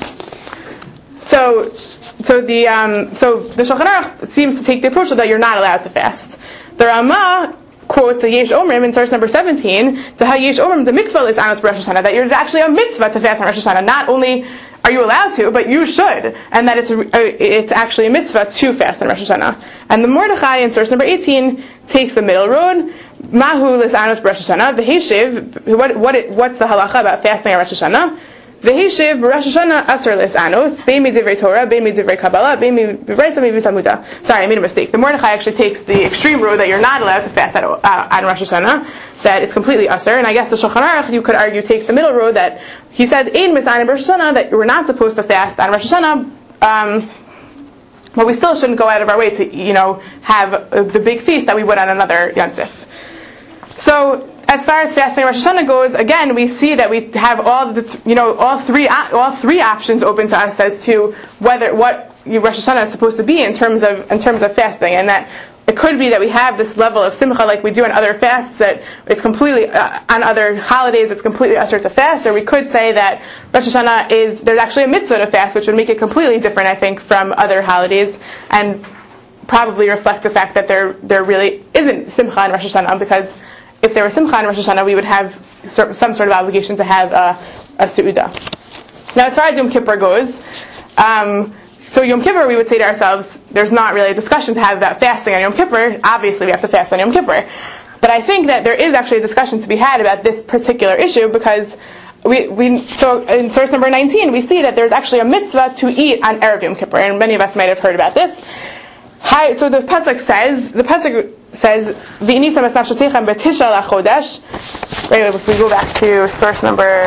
So so the um, so the Shulchan Aruch seems to take the approach that you're not allowed to fast. The Ramah quotes a Yesh Omrim in source number seventeen to how Yesh Omrim the mitzvah is on Rosh Hashanah, that you're actually a mitzvah to fast on Rosh Hashanah. Not only are you allowed to, but you should, and that it's a, it's actually a mitzvah to fast on Rosh Hashanah. And the Mordechai in source number eighteen takes the middle road. Mahu lisanos Rosh Hashanah. The Heshiv, what what it, what's the halacha about fasting on Rosh Hashanah? V'hishiv b'Rosh Hashanah asur lis'anos, bein midivrei Torah, bein midivrei Kabbalah, bein midivrei Talmudah. Sorry, I made a mistake. The Mordechai actually takes the extreme road that you're not allowed to fast at, uh, on Rosh Hashanah, that it's completely asur, and I guess the Shulchan Aruch, you could argue, takes the middle road that he said, ein misanim Rosh Hashanah, that we're not supposed to fast on Rosh Hashanah, um, but we still shouldn't go out of our way to, you know, have uh, the big feast that we would on another Yontif. So, as far as fasting Rosh Hashanah goes, again, we see that we have all the, you know, all three, all three options open to us as to whether what Rosh Hashanah is supposed to be in terms of, in terms of fasting, and that it could be that we have this level of simcha like we do on other fasts, that it's completely, uh, on other holidays, it's completely usher to fast, or we could say that Rosh Hashanah is, there's actually a mitzvah to fast, which would make it completely different, I think, from other holidays, and probably reflect the fact that there, there really isn't simcha on Rosh Hashanah, because if there was simcha on Rosh Hashanah, we would have some sort of obligation to have a, a su'udah. Now, as far as Yom Kippur goes, um, so Yom Kippur, we would say to ourselves, there's not really a discussion to have about fasting on Yom Kippur. Obviously, we have to fast on Yom Kippur. But I think that there is actually a discussion to be had about this particular issue, because we, we so in source number nineteen, we see that there's actually a mitzvah to eat on Erev Yom Kippur, and many of us might have heard about this. Hi, so the pasuk says, the pasuk says, "V'inisa mesnafshetechem betisha lachodesh." Wait, if we go back to source number,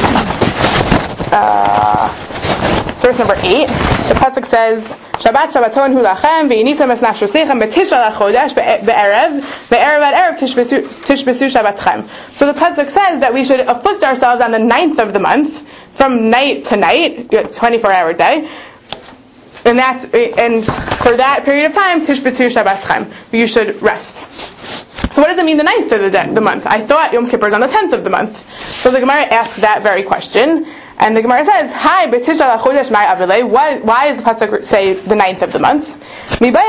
uh, source number eight, the pasuk says, "Shabbat Shabbaton hu lachem, v'inisa mesnafshetechem betisha lachodesh be'erev, be'erev ad erev tishbesu tishbesu Shabbatchem." So the pasuk says that we should afflict ourselves on the ninth of the month, from night to night, twenty-four hour day. And that's and for that period of time, Tishbetu Shabbatchem, you should rest. So what does it mean the ninth of the, day, the month? I thought Yom Kippur is on the tenth of the month. So the Gemara asks that very question, and the Gemara says, "Hi, b'tisha lachodesh mai avilei." Why why does the pasuk say the ninth of the month? So we need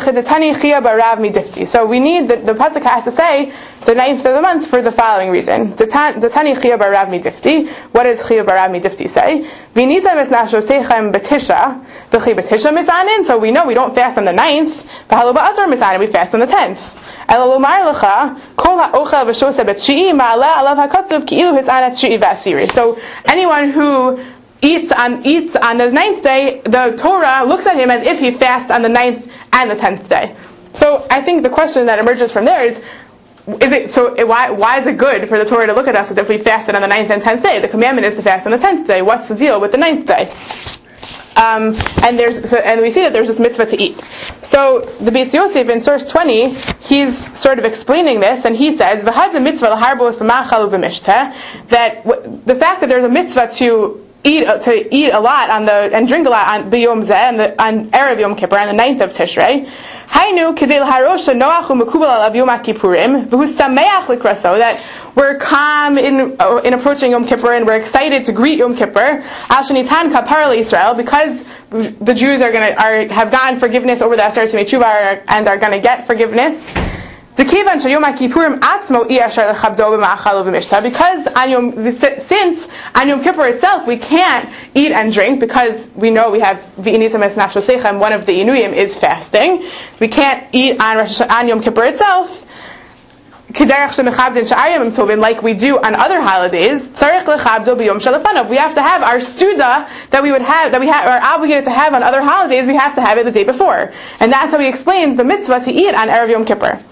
the, the pasuk has to say the ninth of the month for the following reason. Datani chia barav midifti. What does chia barav midifti say? V'nisa misnashotechem b'tisha v'chi b'tisha misanin. So we know we don't fast on the ninth. V'halu ba'asar misanin. We fast on the tenth. Elolomar lecha kol ha'ochel v'shoseh b'tchi'i ma'aleh alav ha'katzuv ki'ilu his'an atchi'i v'asiri. So anyone who eats on eats on the ninth day, the Torah looks at him as if he fasts on the ninth and the tenth day. So I think the question that emerges from there is, is it so? Why why is it good for the Torah to look at us as if we fasted on the ninth and tenth day? The commandment is to fast on the tenth day. What's the deal with the ninth day? Um, and there's so, and we see that there's this mitzvah to eat. So the Beis Yosef in source twenty, he's sort of explaining this, and he says, "V'had the mitzvah l'harbos b'machal u'b'mishteh," that w- the fact that there's a mitzvah to eat to eat a lot on the and drink a lot on b'yom zeh and the, on Erev Yom Kippur on the ninth of Tishrei. Hainu kedei l'harosh noach u'mekubal alav Yom HaKippurim v'hu sameach likraso, that we're calm in uh, in approaching Yom Kippur and we're excited to greet Yom Kippur. Al shenitan kapara l'Yisrael, because the Jews are going to are have gotten forgiveness over the Aseret Tshuva and are going to get forgiveness. Because on Yom since on Yom Kippur itself we can't eat and drink, because we know we have one of the Inuyim is fasting. We can't eat on, Rosh, on Yom Kippur itself, like we do on other holidays. We have to have our studa that we would have that we have, are obligated to have on other holidays. We have to have it the day before, and that's how he explains the mitzvah to eat on Erev Yom Kippur.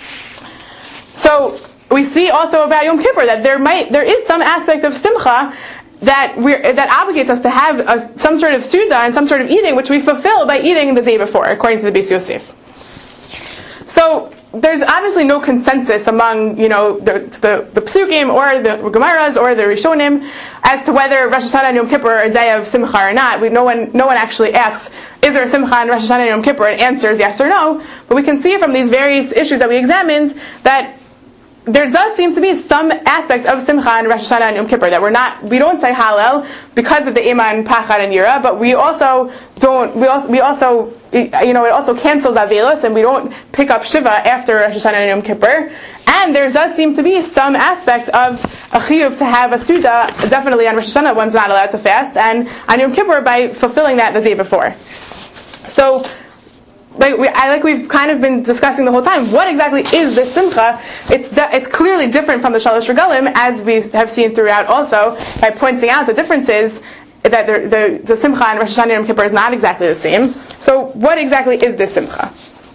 So we see also about Yom Kippur that there might there is some aspect of simcha that we that obligates us to have a, some sort of suda and some sort of eating, which we fulfill by eating the day before, according to the Beis Yosef. So there's obviously no consensus among you know the the, the Psukim or the Gemaras or the Rishonim as to whether Rosh Hashanah and Yom Kippur are a day of simcha or not. We, no one no one actually asks, is there a simcha on Rosh Hashanah and Yom Kippur, and answers yes or no. But we can see from these various issues that we examined that there does seem to be some aspect of simcha on Rosh Hashanah and Yom Kippur, that we're not, we don't say Hallel because of the Iman, Pachad, and Yira, but we also don't, we also, we also, you know, it also cancels Avelos, and we don't pick up Shiva after Rosh Hashanah and Yom Kippur. And there does seem to be some aspect of a chiyuv to have a suda, definitely on Rosh Hashanah one's not allowed to fast, and on Yom Kippur by fulfilling that the day before. So, like we, I, like we've kind of been discussing the whole time, what exactly is this simcha? It's de- it's clearly different from the Shalosh Regalim, as we have seen throughout also, by pointing out the differences, that the, the, the simcha and Rosh Hashanah and Yom Kippur is not exactly the same. So what exactly is this simcha?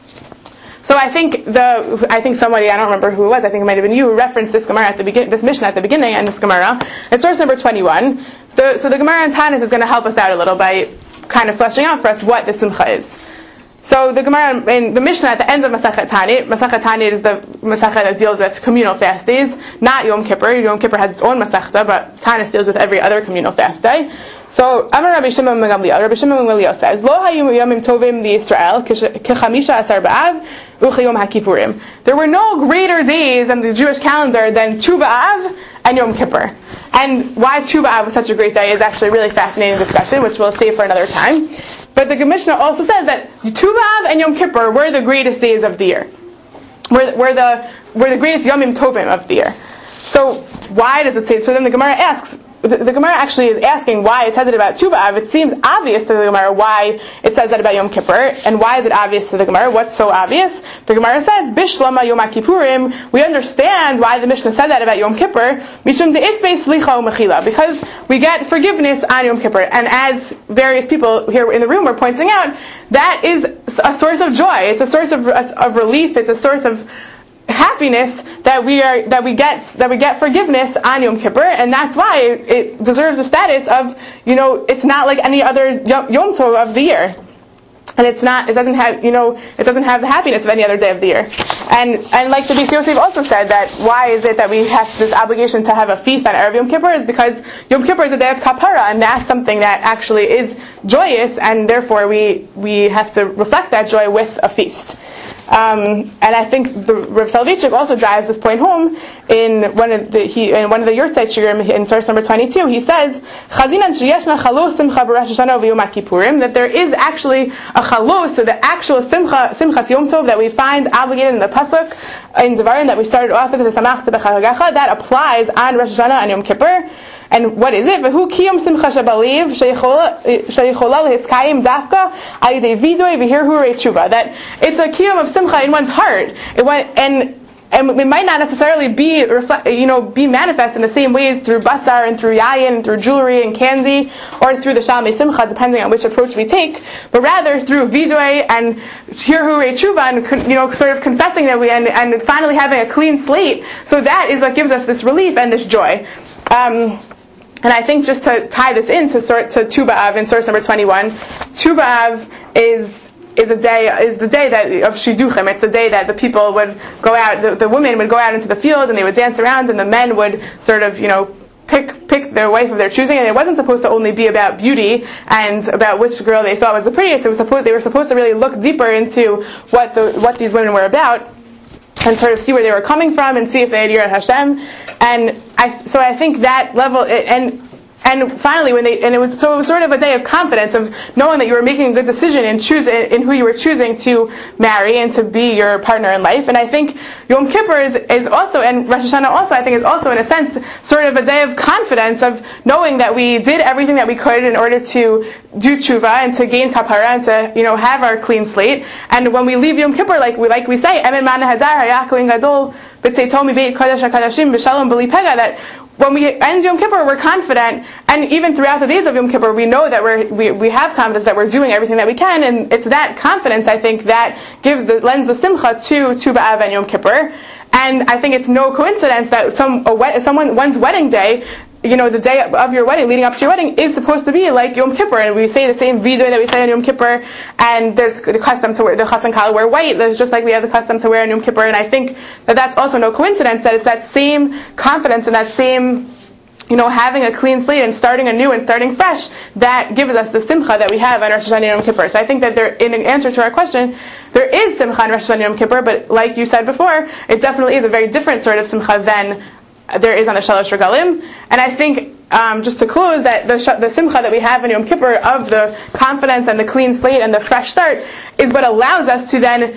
So I think the I think somebody, I don't remember who it was, I think it might have been you, who referenced this Gemara at the begin, this Mishnah at the beginning, and this Gemara. It's source number twenty-one. The, so the Gemara in Tanis is going to help us out a little by kind of fleshing out for us what the simcha is. So the Gemara in the Mishnah at the end of Masachet Tanit, Masachet Tanit is the Masachet that deals with communal fast days, not Yom Kippur. Yom Kippur has its own Masechta, but Tanis deals with every other communal fast day. So Amar Rabbi Shimon ben Gamliel, Rabbi Shimon ben Gamliel says, Lo hayum yomim tovim li Yisrael kechamisha asar b'av u'chayom haKippurim. There were no greater days in the Jewish calendar than Tu B'Av and Yom Kippur. And why Tu B'Av was such a great day is actually a really fascinating discussion, which we'll save for another time. But the Mishnah also says that Tu B'Av and Yom Kippur were the greatest days of the year. Were, were the were the greatest Yomim Tovim of the year. So why does it say? So then the Gemara asks. The, the Gemara actually is asking why it says it about Tu B'Av. It seems obvious to the Gemara why it says that about Yom Kippur, and why is it obvious to the Gemara? What's so obvious? The Gemara says, Bishlama Yom HaKippurim. We understand why the Mishnah said that about Yom Kippur, Mishum de'isbei slicha u'mechila, because we get forgiveness on Yom Kippur. And as various people here in the room are pointing out, that is a source of joy. It's a source of, of relief. It's a source of happiness that we are that we get that we get forgiveness on Yom Kippur, and that's why it, it deserves the status of, you know, it's not like any other Yom, Yom Tov of the year, and it's not it doesn't have you know it doesn't have the happiness of any other day of the year, and and like the Beis Yosef also said, that why is it that we have this obligation to have a feast on Erev Yom Kippur is because Yom Kippur is a day of kapara, and that's something that actually is joyous, and therefore we we have to reflect that joy with a feast. Um, and I think the Rav Soloveitchik also drives this point home in one of the he in one of the Yurtzeit Shiurim in source number twenty-two. He says, "Chazinan sheyeshna chalos simcha b'Rosh Hashanah v'Yom HaKippurim," that there is actually a chalos, so the actual simcha simchas Yom Tov that we find obligated in the pasuk in Devarim that we started off with, the Samachta b'Chagacha, that applies on Rosh Hashanah and Yom Kippur. And what is it? V'hu kiyum simcha shabaliv sheyichola lehitzkayim dafka ayidei vidoy v'hirhu reitshuva. That it's a kiyum of simcha in one's heart. It went, and and it might not necessarily be reflect, you know, be manifest in the same ways through basar and through yayin, and through jewelry and candy, or through the shalmei simcha, depending on which approach we take. But rather through vidoy and hirhu reitshuva, and, you know, sort of confessing that we and, and finally having a clean slate. So that is what gives us this relief and this joy. Um, And I think just to tie this in to sort to Tu B'Av in source number twenty-one, Tu B'Av is is a day is the day that of Shidduchim. It's the day that the people would go out, the, the women would go out into the field and they would dance around, and the men would sort of, you know, pick pick their wife of their choosing. And it wasn't supposed to only be about beauty and about which girl they thought was the prettiest. It was supposed they were supposed to really look deeper into what the what these women were about, and sort of see where they were coming from and see if they had Yirat Hashem. And I, so I think that level, and and finally when they, and it was so it was sort of a day of confidence of knowing that you were making a good decision in choose in who you were choosing to marry and to be your partner in life. And I think Yom Kippur is, is also, and Rosh Hashanah also, I think is also in a sense sort of a day of confidence of knowing that we did everything that we could in order to do tshuva and to gain kapara and to, you know, have our clean slate. And when we leave Yom Kippur, like we like we say, Emin Mana Hadar Hayah Kohen Gadol B'Tzeitomi Beit Kodesh HaKadashim B'Shalom B'Li Pega, that when we end Yom Kippur, we're confident, and even throughout the days of Yom Kippur, we know that we're, we we have confidence that we're doing everything that we can, and it's that confidence, I think, that gives the lends the simcha to Tu B'Av and Yom Kippur. And I think it's no coincidence that some a wed, someone one's wedding day, you know, the day of your wedding, leading up to your wedding, is supposed to be like Yom Kippur, and we say the same vidoy that we say on Yom Kippur, and there's the custom to wear, the chas and kala wear white, there's just like we have the custom to wear on Yom Kippur, and I think that that's also no coincidence, that it's that same confidence and that same, you know, having a clean slate and starting anew and starting fresh, that gives us the simcha that we have on Rosh Hashanah and Yom Kippur. So I think that there, in an answer to our question, there is simcha on Rosh Hashanah and Yom Kippur, but like you said before, it definitely is a very different sort of simcha than there is on the Shalosh Regalim. And I think, um, just to close, that the, sh- the simcha that we have in Yom Kippur of the confidence and the clean slate and the fresh start is what allows us to then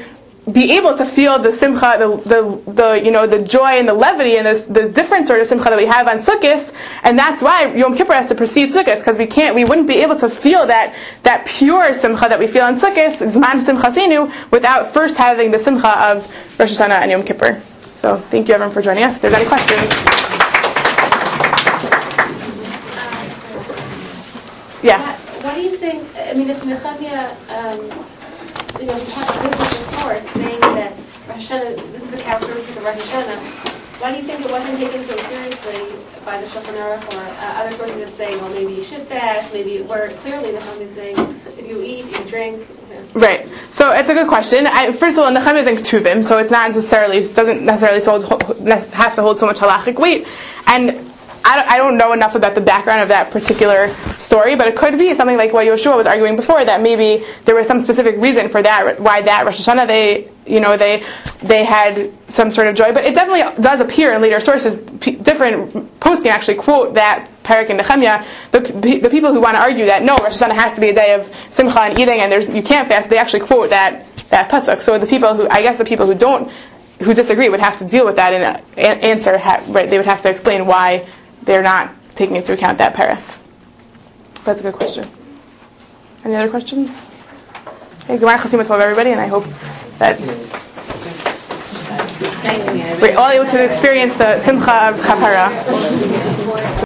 be able to feel the simcha, the, the, the you know, the joy and the levity and the, the different sort of simcha that we have on Sukkot, and that's why Yom Kippur has to precede Sukkot, because we can't, we wouldn't be able to feel that, that pure simcha that we feel on Sukkot, Zman Simchasinu, without first having the simcha of Rosh Hashanah and Yom Kippur. So, thank you everyone for joining us. If there's any questions. Yeah. What do you think, I mean, if Nehemiah, um, you know, talks with the source, saying that Rosh Hashanah, this is the characteristic of Rosh Hashanah, why do you think it wasn't taken so seriously by the Shulchan Aruch or uh, other sources that say, well, maybe you should fast, maybe, where clearly Nehemiah is saying, if you eat, you drink. Yeah. Right. So it's a good question. I, first of all, Nehemiah is in Ketuvim, so it's not necessarily, it doesn't necessarily hold, have to hold so much halachic weight. And I don't, I don't know enough about the background of that particular story, but it could be something like what Yoshua was arguing before, that maybe there was some specific reason for that, why that Rosh Hashanah they, you know, they they had some sort of joy. But it definitely does appear in later sources. P- different posts can actually quote that parak in Nehemiah. The, the people who want to argue that no, Rosh Hashanah has to be a day of simcha and eating, and there's you can't fast, they actually quote that that pasuk. So the people who, I guess, the people who don't, who disagree, would have to deal with that and uh, answer. Right? They would have to explain why they're not taking into account that parak. That's a good question. Any other questions? Hey, Gemara Chasim Tov, everybody, and I hope that we're all able to experience the simcha of kapara.